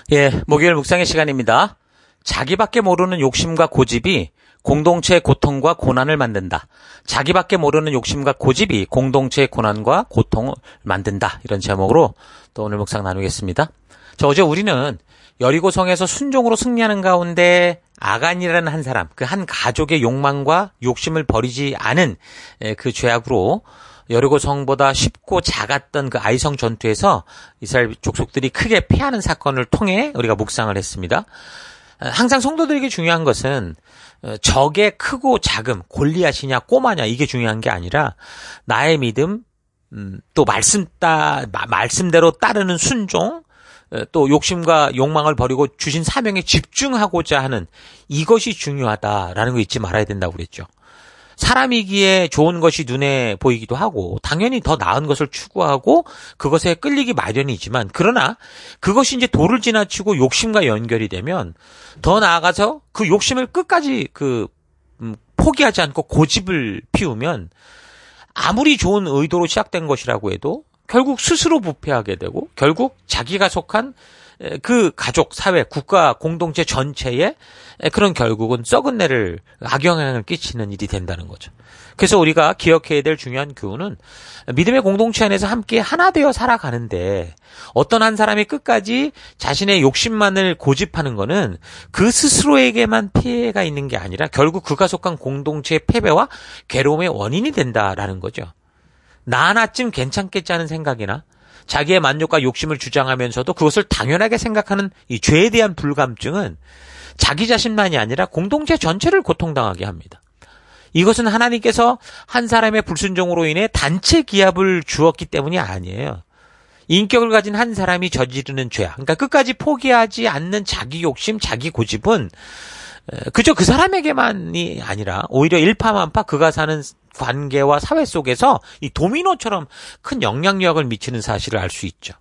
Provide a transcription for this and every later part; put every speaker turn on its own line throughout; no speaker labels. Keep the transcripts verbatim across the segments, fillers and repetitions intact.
예, 목요일 묵상의 시간입니다. 자기밖에 모르는 욕심과 고집이 공동체의 고통과 고난을 만든다. 자기밖에 모르는 욕심과 고집이 공동체의 고난과 고통을 만든다. 이런 제목으로 또 오늘 묵상 나누겠습니다. 자, 어제 우리는 여리고성에서 순종으로 승리하는 가운데 아간이라는 한 사람, 그 한 가족의 욕망과 욕심을 버리지 않은 그 죄악으로 여리고 성보다 쉽고 작았던 그 아이성 전투에서 이스라엘 족속들이 크게 패하는 사건을 통해 우리가 묵상을 했습니다. 항상 성도들에게 중요한 것은 적의 크고 작음, 골리앗이냐 꼬마냐 이게 중요한 게 아니라 나의 믿음, 또 말씀 따, 말씀대로 따르는 순종, 또 욕심과 욕망을 버리고 주신 사명에 집중하고자 하는 이것이 중요하다라는 거 잊지 말아야 된다고 그랬죠. 사람이기에 좋은 것이 눈에 보이기도 하고 당연히 더 나은 것을 추구하고 그것에 끌리기 마련이지만 그러나 그것이 이제 도를 지나치고 욕심과 연결이 되면 더 나아가서 그 욕심을 끝까지 그 음, 포기하지 않고 고집을 피우면 아무리 좋은 의도로 시작된 것이라고 해도 결국 스스로 부패하게 되고 결국 자기가 속한 그 가족, 사회, 국가, 공동체 전체에 그런 결국은 썩은 내를 악영향을 끼치는 일이 된다는 거죠. 그래서 우리가 기억해야 될 중요한 교훈은 믿음의 공동체 안에서 함께 하나 되어 살아가는데 어떤 한 사람이 끝까지 자신의 욕심만을 고집하는 거는 그 스스로에게만 피해가 있는 게 아니라 결국 그가 속한 공동체의 패배와 괴로움의 원인이 된다라는 거죠. 나 하나쯤 괜찮겠지 하는 생각이나 자기의 만족과 욕심을 주장하면서도 그것을 당연하게 생각하는 이 죄에 대한 불감증은 자기 자신만이 아니라 공동체 전체를 고통당하게 합니다. 이것은 하나님께서 한 사람의 불순종으로 인해 단체 기합을 주었기 때문이 아니에요. 인격을 가진 한 사람이 저지르는 죄악, 그러니까 끝까지 포기하지 않는 자기 욕심, 자기 고집은 그저 그 사람에게만이 아니라 오히려 일파만파 그가 사는 관계와 사회 속에서 이 도미노처럼 큰 영향력을 미치는 사실을 알 수 있죠.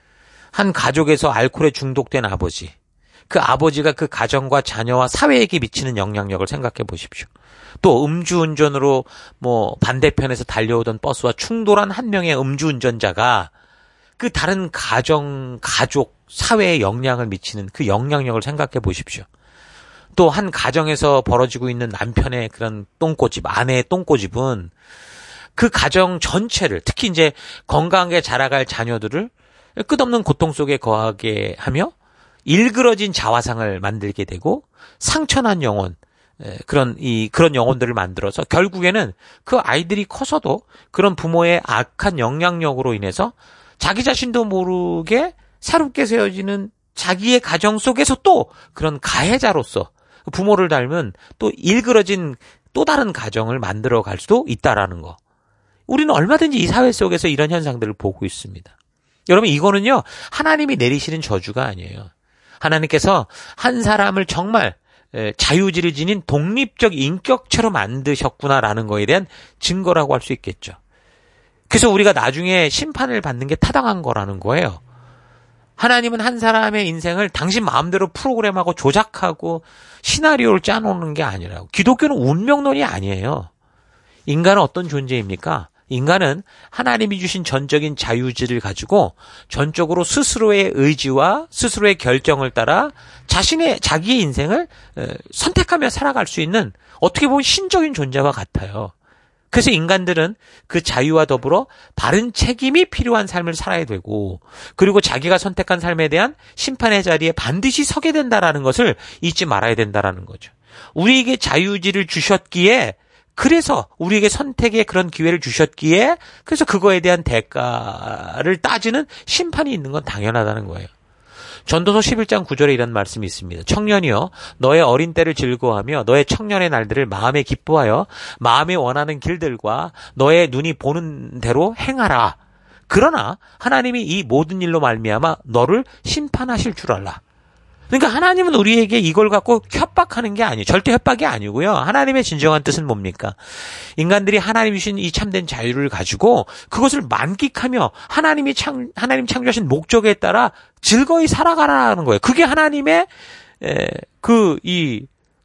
한 가족에서 알코올에 중독된 아버지, 그 아버지가 그 가정과 자녀와 사회에게 미치는 영향력을 생각해 보십시오. 또 음주운전으로 뭐 반대편에서 달려오던 버스와 충돌한 한 명의 음주운전자가 그 다른 가정, 가족, 사회에 영향을 미치는 그 영향력을 생각해 보십시오. 또 한 가정에서 벌어지고 있는 남편의 그런 똥꼬집, 아내의 똥꼬집은 그 가정 전체를, 특히 이제 건강하게 자라갈 자녀들을 끝없는 고통 속에 거하게 하며 일그러진 자화상을 만들게 되고 상처난 영혼, 그런 이 그런 영혼들을 만들어서 결국에는 그 아이들이 커서도 그런 부모의 악한 영향력으로 인해서 자기 자신도 모르게 새롭게 세워지는 자기의 가정 속에서 또 그런 가해자로서 부모를 닮은 또 일그러진 또 다른 가정을 만들어 갈 수도 있다라는 거. 우리는 얼마든지 이 사회 속에서 이런 현상들을 보고 있습니다. 여러분, 이거는요, 하나님이 내리시는 저주가 아니에요. 하나님께서 한 사람을 정말 자유지를 지닌 독립적 인격체로 만드셨구나라는 거에 대한 증거라고 할 수 있겠죠. 그래서 우리가 나중에 심판을 받는 게 타당한 거라는 거예요. 하나님은 한 사람의 인생을 당신 마음대로 프로그램하고 조작하고 시나리오를 짜놓는 게 아니라고. 기독교는 운명론이 아니에요. 인간은 어떤 존재입니까? 인간은 하나님이 주신 전적인 자유지를 가지고 전적으로 스스로의 의지와 스스로의 결정을 따라 자신의 자기의 인생을 선택하며 살아갈 수 있는 어떻게 보면 신적인 존재와 같아요. 그래서 인간들은 그 자유와 더불어 바른 책임이 필요한 삶을 살아야 되고 그리고 자기가 선택한 삶에 대한 심판의 자리에 반드시 서게 된다라는 것을 잊지 말아야 된다라는 거죠. 우리에게 자유지를 주셨기에 그래서 우리에게 선택의 그런 기회를 주셨기에 그래서 그거에 대한 대가를 따지는 심판이 있는 건 당연하다는 거예요. 전도서 십일 장 구 절에 이런 말씀이 있습니다. 청년이여 너의 어린 때를 즐거워하며 너의 청년의 날들을 마음에 기뻐하여 마음에 원하는 길들과 너의 눈이 보는 대로 행하라. 그러나 하나님이 이 모든 일로 말미암아 너를 심판하실 줄 알라. 그러니까 하나님은 우리에게 이걸 갖고 협박하는 게 아니에요. 절대 협박이 아니고요. 하나님의 진정한 뜻은 뭡니까? 인간들이 하나님이 주신 이 참된 자유를 가지고 그것을 만끽하며 하나님이 창, 하나님 창조하신 목적에 따라 즐거이 살아가라는 거예요. 그게 하나님의 에, 그 이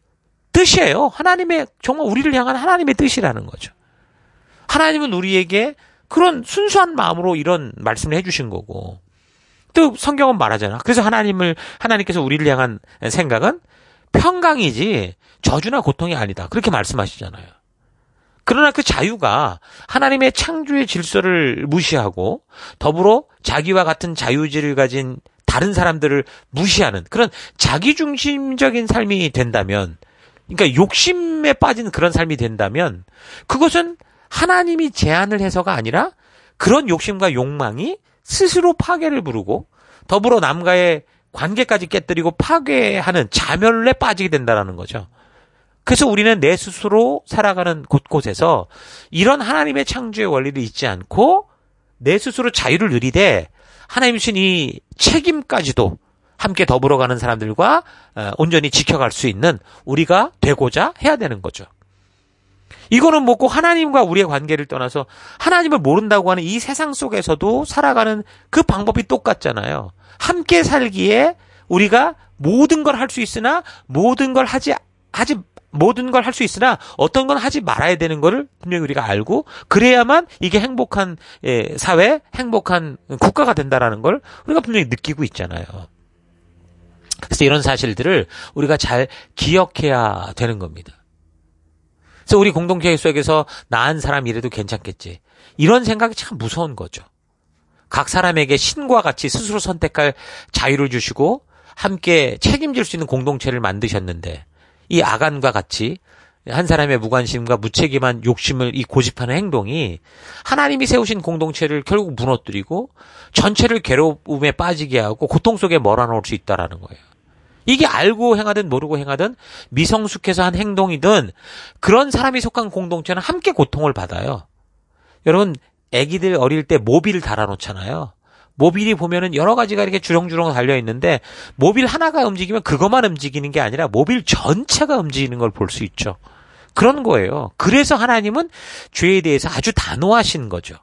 뜻이에요. 하나님의 정말 우리를 향한 하나님의 뜻이라는 거죠. 하나님은 우리에게 그런 순수한 마음으로 이런 말씀을 해주신 거고 또 성경은 말하잖아. 그래서 하나님을, 하나님께서 우리를 향한 생각은 평강이지 저주나 고통이 아니다. 그렇게 말씀하시잖아요. 그러나 그 자유가 하나님의 창조의 질서를 무시하고 더불어 자기와 같은 자유질을 가진 다른 사람들을 무시하는 그런 자기중심적인 삶이 된다면, 그러니까 욕심에 빠진 그런 삶이 된다면 그것은 하나님이 제한을 해서가 아니라 그런 욕심과 욕망이 스스로 파괴를 부르고 더불어 남과의 관계까지 깨뜨리고 파괴하는 자멸에 빠지게 된다는 거죠. 그래서 우리는 내 스스로 살아가는 곳곳에서 이런 하나님의 창조의 원리를 잊지 않고 내 스스로 자유를 누리되 하나님 주신 이 책임까지도 함께 더불어가는 사람들과 온전히 지켜갈 수 있는 우리가 되고자 해야 되는 거죠. 이거는 뭐고 하나님과 우리의 관계를 떠나서 하나님을 모른다고 하는 이 세상 속에서도 살아가는 그 방법이 똑같잖아요. 함께 살기에 우리가 모든 걸 할 수 있으나 모든 걸 하지 하지 모든 걸 할 수 있으나 어떤 건 하지 말아야 되는 거를 분명히 우리가 알고 그래야만 이게 행복한 사회, 행복한 국가가 된다라는 걸 우리가 분명히 느끼고 있잖아요. 그래서 이런 사실들을 우리가 잘 기억해야 되는 겁니다. 그래서 우리 공동체 속에서 나은 사람 이래도 괜찮겠지. 이런 생각이 참 무서운 거죠. 각 사람에게 신과 같이 스스로 선택할 자유를 주시고 함께 책임질 수 있는 공동체를 만드셨는데 이 아간과 같이 한 사람의 무관심과 무책임한 욕심을 이 고집하는 행동이 하나님이 세우신 공동체를 결국 무너뜨리고 전체를 괴로움에 빠지게 하고 고통 속에 몰아넣을 수 있다는 거예요. 이게 알고 행하든 모르고 행하든 미성숙해서 한 행동이든 그런 사람이 속한 공동체는 함께 고통을 받아요. 여러분 아기들 어릴 때 모빌 달아놓잖아요. 모빌이 보면은 여러 가지가 이렇게 주렁주렁 달려있는데 모빌 하나가 움직이면 그것만 움직이는 게 아니라 모빌 전체가 움직이는 걸 볼 수 있죠. 그런 거예요. 그래서 하나님은 죄에 대해서 아주 단호하신 거죠.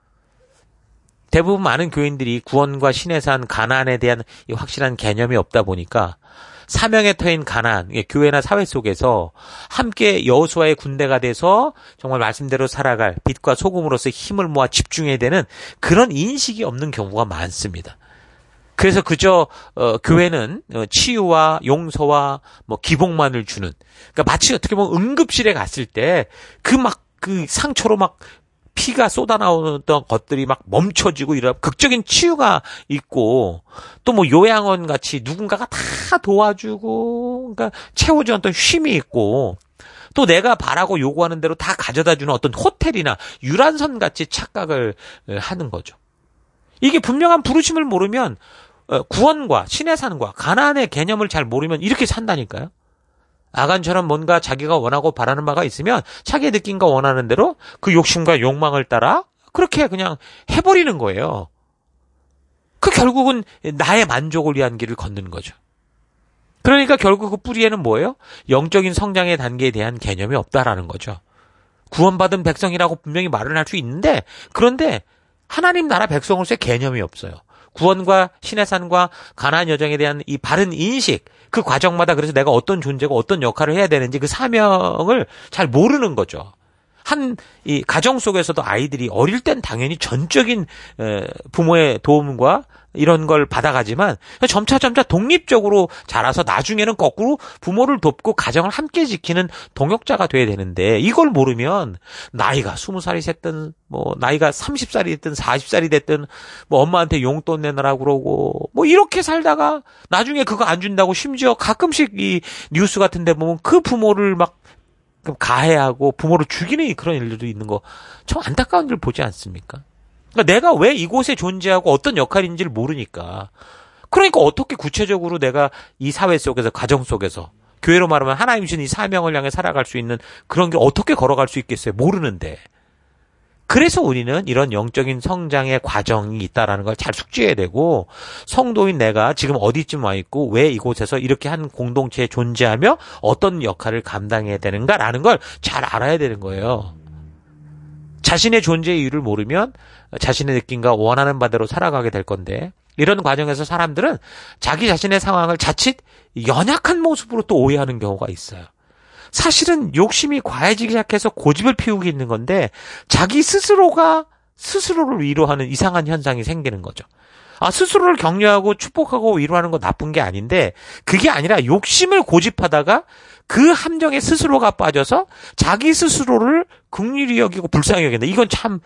대부분 많은 교인들이 구원과 신의 산 가나안에 대한 확실한 개념이 없다 보니까 사명의 터인 가나안, 교회나 사회 속에서 함께 여호수아의 군대가 돼서 정말 말씀대로 살아갈 빛과 소금으로서 힘을 모아 집중해야 되는 그런 인식이 없는 경우가 많습니다. 그래서 그저 어, 교회는 치유와 용서와 뭐 기복만을 주는, 그러니까 마치 어떻게 보면 응급실에 갔을 때 그 막 그 상처로 막 피가 쏟아나오던 것들이 막 멈춰지고 이런 극적인 치유가 있고 또 뭐 요양원 같이 누군가가 다 도와주고 그러니까 채워주는 어떤 쉼이 있고 또 내가 바라고 요구하는 대로 다 가져다주는 어떤 호텔이나 유람선 같이 착각을 하는 거죠. 이게 분명한 부르심을 모르면 구원과 신의 산과 가나안의 개념을 잘 모르면 이렇게 산다니까요. 아간처럼 뭔가 자기가 원하고 바라는 바가 있으면 자기의 느낌과 원하는 대로 그 욕심과 욕망을 따라 그렇게 그냥 해버리는 거예요. 그 결국은 나의 만족을 위한 길을 걷는 거죠. 그러니까 결국 그 뿌리에는 뭐예요? 영적인 성장의 단계에 대한 개념이 없다라는 거죠. 구원받은 백성이라고 분명히 말을 할 수 있는데 그런데 하나님 나라 백성으로서의 개념이 없어요. 구원과 신의 산과 가나안 여정에 대한 이 바른 인식, 그 과정마다 그래서 내가 어떤 존재고 어떤 역할을 해야 되는지 그 사명을 잘 모르는 거죠. 한 이 가정 속에서도 아이들이 어릴 땐 당연히 전적인 부모의 도움과 이런 걸 받아가지만 점차 점차 독립적으로 자라서 나중에는 거꾸로 부모를 돕고 가정을 함께 지키는 동역자가 돼야 되는데 이걸 모르면 나이가 스무 살이 됐든 뭐 나이가 서른 살이 됐든 사십 살이 됐든 뭐 엄마한테 용돈 내놔라 그러고 뭐 이렇게 살다가 나중에 그거 안 준다고 심지어 가끔씩 이 뉴스 같은 데 보면 그 부모를 막 가해하고 부모를 죽이는 그런 일들도 있는 거 참 안타까운 일 보지 않습니까? 그러니까 내가 왜 이곳에 존재하고 어떤 역할인지를 모르니까. 그러니까 어떻게 구체적으로 내가 이 사회 속에서 가정 속에서 교회로 말하면 하나님 주신 이 사명을 향해 살아갈 수 있는 그런 게 어떻게 걸어갈 수 있겠어요? 모르는데. 그래서 우리는 이런 영적인 성장의 과정이 있다라는 걸 잘 숙지해야 되고 성도인 내가 지금 어디쯤 와 있고 왜 이곳에서 이렇게 한 공동체에 존재하며 어떤 역할을 감당해야 되는가라는 걸 잘 알아야 되는 거예요. 자신의 존재의 이유를 모르면 자신의 느낌과 원하는 바대로 살아가게 될 건데 이런 과정에서 사람들은 자기 자신의 상황을 자칫 연약한 모습으로 또 오해하는 경우가 있어요. 사실은 욕심이 과해지기 시작해서 고집을 피우고 있는 건데 자기 스스로가 스스로를 위로하는 이상한 현상이 생기는 거죠. 아, 스스로를 격려하고 축복하고 위로하는 거 나쁜 게 아닌데 그게 아니라 욕심을 고집하다가 그 함정에 스스로가 빠져서 자기 스스로를 긍휼히 여기고 불쌍히 여긴다. 이건 참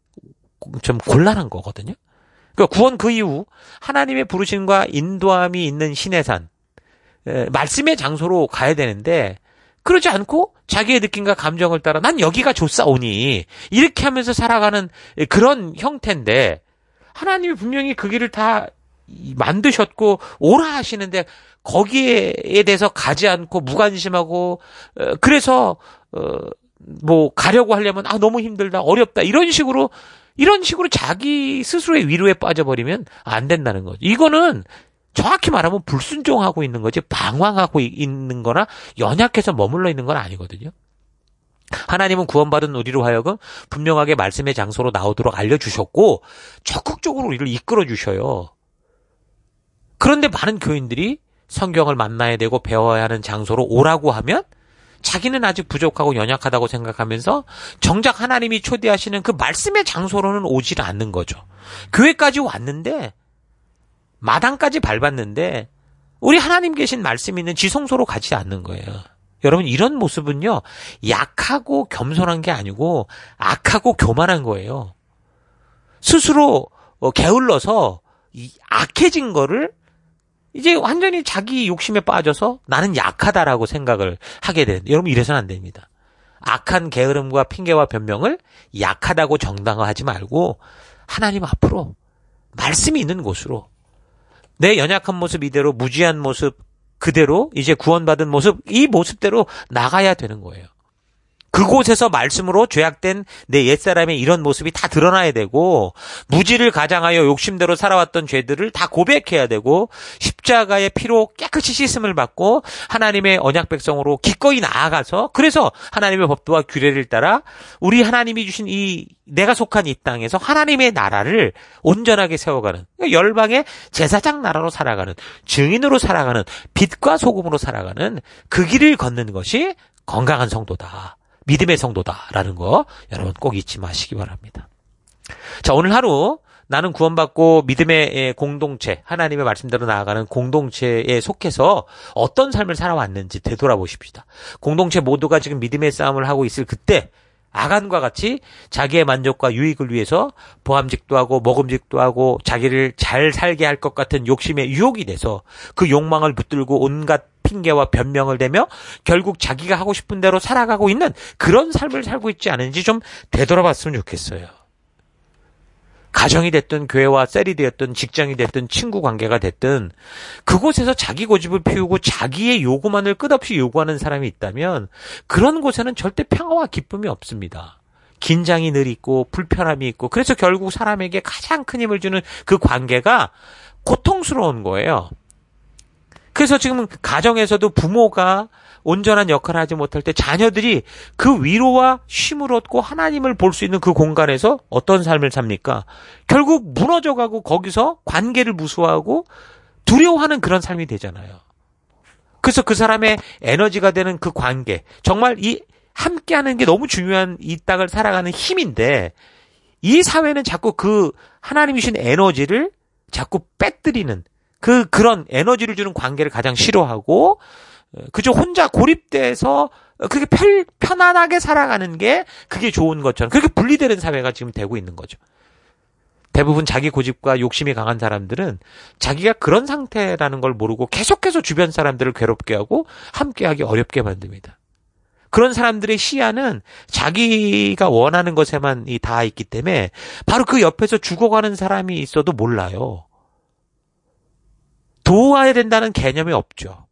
좀 곤란한 거거든요. 그러니까 구원 그 이후 하나님의 부르심과 인도함이 있는 시내산, 에, 말씀의 장소로 가야 되는데 그러지 않고 자기의 느낌과 감정을 따라 난 여기가 좋사오니 이렇게 하면서 살아가는 그런 형태인데 하나님이 분명히 그 길을 다 만드셨고 오라 하시는데 거기에 대해서 가지 않고 무관심하고 어, 그래서 어, 뭐 가려고 하려면 아 너무 힘들다 어렵다 이런 식으로 이런 식으로 자기 스스로의 위로에 빠져버리면 안 된다는 거죠. 이거는 정확히 말하면 불순종하고 있는 거지 방황하고 있는 거나 연약해서 머물러 있는 건 아니거든요. 하나님은 구원받은 우리로 하여금 분명하게 말씀의 장소로 나오도록 알려주셨고 적극적으로 우리를 이끌어 주셔요. 그런데 많은 교인들이 성경을 만나야 되고 배워야 하는 장소로 오라고 하면 자기는 아직 부족하고 연약하다고 생각하면서 정작 하나님이 초대하시는 그 말씀의 장소로는 오질 않는 거죠. 교회까지 왔는데 마당까지 밟았는데 우리 하나님 계신 말씀 있는 지성소로 가지 않는 거예요. 여러분 이런 모습은요. 약하고 겸손한 게 아니고 악하고 교만한 거예요. 스스로 게을러서 이 악해진 거를 이제 완전히 자기 욕심에 빠져서 나는 약하다라고 생각을 하게 되는. 여러분 이래서는 안 됩니다. 악한 게으름과 핑계와 변명을 약하다고 정당화하지 말고 하나님 앞으로 말씀이 있는 곳으로 내 연약한 모습 이대로 무지한 모습 그대로 이제 구원받은 모습 이 모습대로 나가야 되는 거예요. 그곳에서 말씀으로 죄악된 내 옛사람의 이런 모습이 다 드러나야 되고 무지를 가장하여 욕심대로 살아왔던 죄들을 다 고백해야 되고 십자가의 피로 깨끗이 씻음을 받고 하나님의 언약 백성으로 기꺼이 나아가서 그래서 하나님의 법도와 규례를 따라 우리 하나님이 주신 이 내가 속한 이 땅에서 하나님의 나라를 온전하게 세워가는 열방의 제사장 나라로 살아가는 증인으로 살아가는 빛과 소금으로 살아가는 그 길을 걷는 것이 건강한 성도다. 믿음의 성도다라는 거 여러분 꼭 잊지 마시기 바랍니다. 자, 오늘 하루 나는 구원받고 믿음의 공동체, 하나님의 말씀대로 나아가는 공동체에 속해서 어떤 삶을 살아왔는지 되돌아보십시다. 공동체 모두가 지금 믿음의 싸움을 하고 있을 그때 아간과 같이 자기의 만족과 유익을 위해서 보암직도 하고 먹음직도 하고 자기를 잘 살게 할 것 같은 욕심에 유혹이 돼서 그 욕망을 붙들고 온갖 핑계와 변명을 대며 결국 자기가 하고 싶은 대로 살아가고 있는 그런 삶을 살고 있지 않은지 좀 되돌아봤으면 좋겠어요. 가정이 됐든 교회와 셀이 되었든 직장이 됐든 친구 관계가 됐든 그곳에서 자기 고집을 피우고 자기의 요구만을 끝없이 요구하는 사람이 있다면 그런 곳에는 절대 평화와 기쁨이 없습니다. 긴장이 늘 있고 불편함이 있고 그래서 결국 사람에게 가장 큰 힘을 주는 그 관계가 고통스러운 거예요. 그래서 지금 가정에서도 부모가 온전한 역할을 하지 못할 때 자녀들이 그 위로와 쉼을 얻고 하나님을 볼 수 있는 그 공간에서 어떤 삶을 삽니까? 결국 무너져가고 거기서 관계를 무수하고 두려워하는 그런 삶이 되잖아요. 그래서 그 사람의 에너지가 되는 그 관계, 정말 이 함께하는 게 너무 중요한 이 땅을 살아가는 힘인데 이 사회는 자꾸 그 하나님이 주신 에너지를 자꾸 빼뜨리는 그 그런 에너지를 주는 관계를 가장 싫어하고 그저 혼자 고립돼서 그렇게 편, 편안하게 살아가는 게 그게 좋은 것처럼 그렇게 분리되는 사회가 지금 되고 있는 거죠. 대부분 자기 고집과 욕심이 강한 사람들은 자기가 그런 상태라는 걸 모르고 계속해서 주변 사람들을 괴롭게 하고 함께하기 어렵게 만듭니다. 그런 사람들의 시야는 자기가 원하는 것에만 다 있기 때문에 바로 그 옆에서 죽어가는 사람이 있어도 몰라요. 도와야 된다는 개념이 없죠.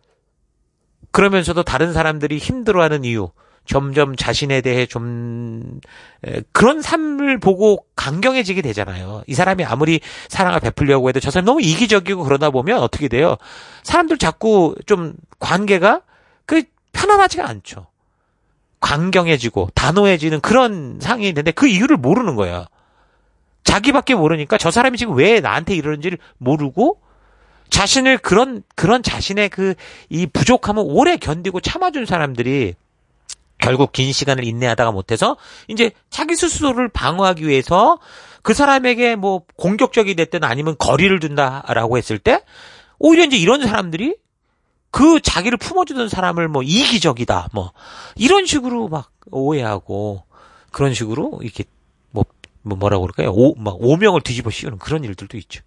그러면서도 다른 사람들이 힘들어하는 이유, 점점 자신에 대해 좀 그런 삶을 보고 강경해지게 되잖아요. 이 사람이 아무리 사랑을 베풀려고 해도 저 사람이 너무 이기적이고 그러다 보면 어떻게 돼요? 사람들 자꾸 좀 관계가 그 편안하지가 않죠. 강경해지고 단호해지는 그런 상황이 있는데 그 이유를 모르는 거야. 자기밖에 모르니까 저 사람이 지금 왜 나한테 이러는지를 모르고 자신을 그런 그런 자신의 그 이 부족함을 오래 견디고 참아준 사람들이 결국 긴 시간을 인내하다가 못해서 이제 자기 스스로를 방어하기 위해서 그 사람에게 뭐 공격적이 됐든 아니면 거리를 둔다라고 했을 때 오히려 이제 이런 사람들이 그 자기를 품어주던 사람을 뭐 이기적이다 뭐 이런 식으로 막 오해하고 그런 식으로 이렇게 뭐, 뭐 뭐라고 그럴까요? 오, 막 오명을 뒤집어 씌우는 그런 일들도 있죠.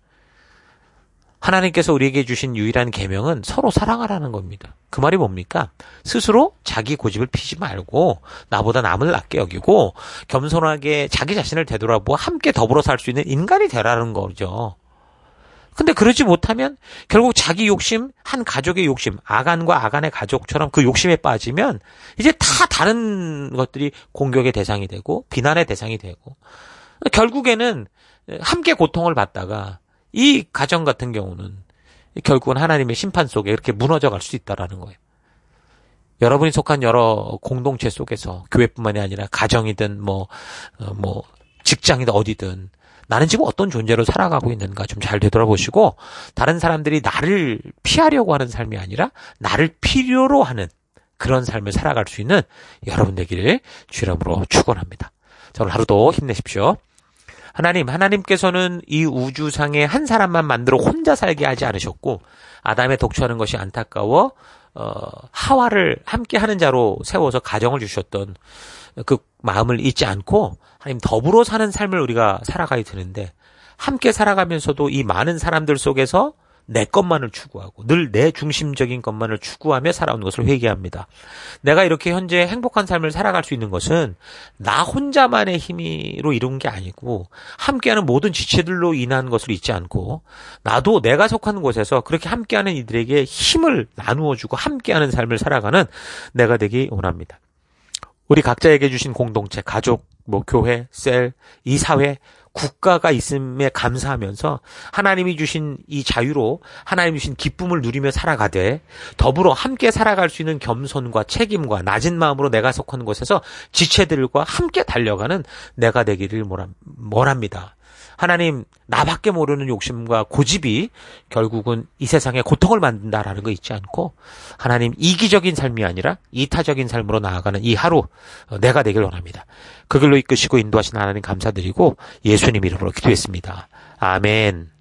하나님께서 우리에게 주신 유일한 계명은 서로 사랑하라는 겁니다. 그 말이 뭡니까? 스스로 자기 고집을 피지 말고 나보다 남을 낮게 여기고 겸손하게 자기 자신을 되돌아보고 함께 더불어 살 수 있는 인간이 되라는 거죠. 근데 그러지 못하면 결국 자기 욕심, 한 가족의 욕심, 아간과 아간의 가족처럼 그 욕심에 빠지면 이제 다 다른 것들이 공격의 대상이 되고 비난의 대상이 되고 결국에는 함께 고통을 받다가 이 가정 같은 경우는 결국은 하나님의 심판 속에 이렇게 무너져 갈 수 있다라는 거예요. 여러분이 속한 여러 공동체 속에서 교회뿐만이 아니라 가정이든 뭐, 어, 뭐, 직장이든 어디든 나는 지금 어떤 존재로 살아가고 있는가 좀 잘 되돌아보시고 다른 사람들이 나를 피하려고 하는 삶이 아니라 나를 필요로 하는 그런 삶을 살아갈 수 있는 여러분 되기를 주 이름으로 축원합니다. 자, 오늘 하루도 힘내십시오. 하나님, 하나님께서는 이 우주상에 한 사람만 만들어 혼자 살게 하지 않으셨고 아담의 독처하는 것이 안타까워 어, 하와를 함께 하는 자로 세워서 가정을 주셨던 그 마음을 잊지 않고 하나님 더불어 사는 삶을 우리가 살아가야 되는데 함께 살아가면서도 이 많은 사람들 속에서 내 것만을 추구하고 늘 내 중심적인 것만을 추구하며 살아오는 것을 회개합니다. 내가 이렇게 현재 행복한 삶을 살아갈 수 있는 것은 나 혼자만의 힘으로 이룬 게 아니고 함께하는 모든 지체들로 인한 것을 잊지 않고 나도 내가 속한 곳에서 그렇게 함께하는 이들에게 힘을 나누어주고 함께하는 삶을 살아가는 내가 되기 원합니다. 우리 각자에게 주신 공동체, 가족, 뭐 교회, 셀, 이 사회, 국가가 있음에 감사하면서 하나님이 주신 이 자유로 하나님이 주신 기쁨을 누리며 살아가되 더불어 함께 살아갈 수 있는 겸손과 책임과 낮은 마음으로 내가 속한 곳에서 지체들과 함께 달려가는 내가 되기를 원합니다. 하나님, 나밖에 모르는 욕심과 고집이 결국은 이 세상에 고통을 만든다라는 거 잊지 않고 하나님 이기적인 삶이 아니라 이타적인 삶으로 나아가는 이 하루 내가 되길 원합니다. 그 길로 이끄시고 인도하신 하나님 감사드리고 예수님 이름으로 기도했습니다. 아멘.